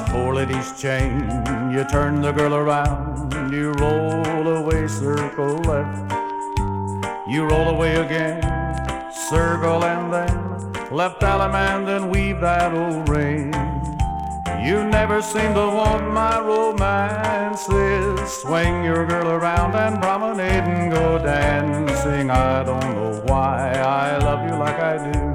four ladies chain. You turn the girl around, you roll away, circle left. You roll away again, circle and then left alum and then weave that old ring. You never seem to want my romances. Swing your girl around and promenade and go dancing. I don't know why I love you like I do.